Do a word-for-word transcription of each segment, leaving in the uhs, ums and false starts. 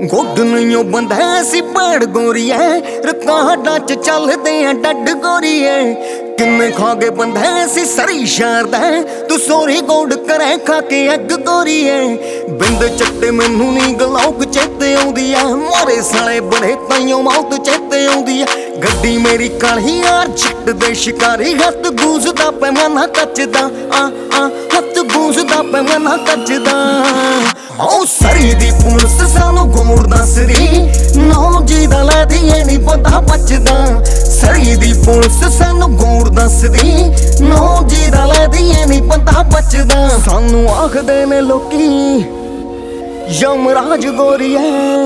Good ਨਹੀਂ ਬੰਦਾ ਸੀ ਭੈੜ ਗੋਰੀਏ, ਰਿਕਾਰਡਾਂ ਚ ਚੱਲਦੇ ਆ ਡੱਡ ਗੋਰੀਏ। ਕਿੰਨੇ ਖਾ ਕੇ ਬੰਦਾ ਸੀ ਸਰੀ ਸ਼ਰਦਾ, ਤੂੰ ਸੋਰੀ ਗੋਡ ਕਰੇ ਖਾ ਕੇ ਅੱਗ ਗੋਰੀਏ। ਬਿੰਦ ਚੱਟੇ ਮੈਨੂੰ ਨੀ ਗਲੌਕ ਚੇਤੇ ਆਉਂਦੀ ਐ, ਮਾਰੇ ਸਾਲੇ ਬੜੇ ਤਾਈਓ ਮੌਤ ਚੇਤੇ ਆਉਂਦੀ ਐ। ਗੱਡੀ ਮੇਰੀ ਕਾਲੀ ਯਾਰ ਜੱਟ ਦੇ ਸ਼ਿਕਾਰੀ, ਹੱਥ ਗੂੰਜਦਾ ਪੈਮਾਨਾ ਕੱਚਦਾ, ਆ ਆ ਹੱਥ ਗੂੰਜਦਾ ਪੈਮਾਨਾ ਕੱਚਦਾ। ਓ ਸਰੀ ਦੀ ਪੁਲਿਸ ਸਾਨੂੰ ਗੋਰ ਦੱਸਦੀ, ਨੌ ਜੀ ਦਾ ਲੈਦੀ ਨੀ ਬੰਦਾ ਬਚਦਾ। ਸਰੀ ਦੀ ਪੁਲਿਸ ਸਾਨੂੰ ਗੋਰ ਦੱਸਦੀ, ਨੌ ਜੀ ਦਾ ਲੈਦੀ ਨੀ ਬੰਦਾ ਬਚਦਾ। ਸਾਨੂੰ ਆਖਦੇ ਨੇ ਲੋਕੀ ਯਮਰਾਜ ਗੋਰੀਏ।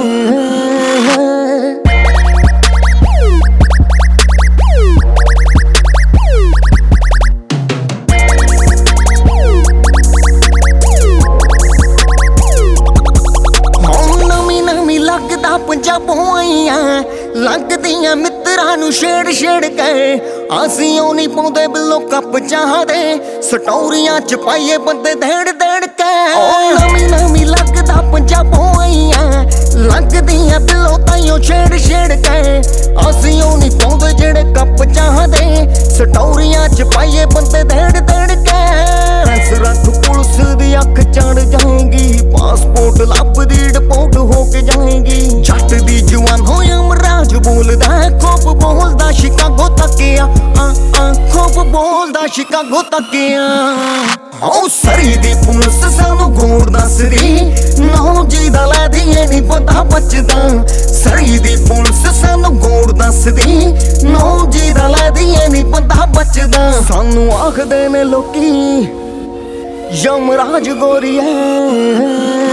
ਲੱਗਦਾ ਪੰਜਾਬੋਂ ਆਈਆਂ, ਲੱਗਦੀਆਂ ਮਿੱਤਰਾਂ ਨੂੰ ਛੇੜ ਛੇੜ ਕੇ। ਅਸੀਂ ਉਹ ਨਹੀਂ ਪਾਉਂਦੇ ਬਿੱਲੋ ਕੱਪ ਚਾਹਦੇ, ਸਟੋਰੀਆਂ ਚ ਪਾਈਏ ਬੰਦੇ ਦੇੜ ਦੇੜ ਕੇ। ਨਵੀਂ ਨਵੀਂ ਲੱਗਦਾ ਪੰਜਾਬੋਂ ਆਈਆਂ, ਲੱਗਦੀਆਂ ਬਿੱਲੋ ਤਾਈਓ ਛੇੜ ਛੇੜ ਕੇ। ਅਸੀਂ ਉਹ ਨਹੀਂ ਪਾਉਂਦੇ ਜਿਹੜੇ ਕੱਪ ਚਾਹਦੇ, ਸਟੋਰੀਆਂ ਚ ਪਾਈਏ ਬੰਦੇ ਦੇੜ ਦੇੜ ਕੇ। ਰੱਖ ਪੁਲਿਸ ਦੀ ਅੱਖ ਚੜ ਜਾਏਗੀ, ਪਾਸਪੋਰਟ ਲੱਭਦੀ ਡਿਪੋਰਟ ਹੋ ਕੇ ਜਾਏਗੀ। ਜੱਟ ਦੀ ਜਵਾਨ ਹੋਇਆ ਮਰਾਜ ਬੋਲਦਾ, ਖੋਪ ਬੋਲਦਾ ਸ਼ਿਕਾਗੋ ਤੱਕਿਆ, ਆ ਆ ਖੋਪ ਬੋਲਦਾ ਸ਼ਿਕਾਗੋ ਤੱਕਿਆ। ਓ ਸਰੀ ਦੀ ਪੁਲਿਸ ਸਾਨੂੰ ਗੋਰ ਦੱਸਦੀ, ਨੌ ਜੀ ਦਾ ਲੈਦੀ ਨੀ ਬੰਦਾ ਬਚਦਾ। ਸਰੀ ਦੀ ਪੁਲਿਸ ਸਾਨੂੰ ਗੋਰ ਦੱਸਦੀ, ਨੌ ਜੀ ਦਾ ਲੈਦੀ ਨੀ ਬੰਦਾ ਬਚਦਾ। ਸਾਨੂੰ ਆਖਦੇ ਨੇ ਲੋਕੀ ਯਮਰਾਜ ਗੋਰੀਏ।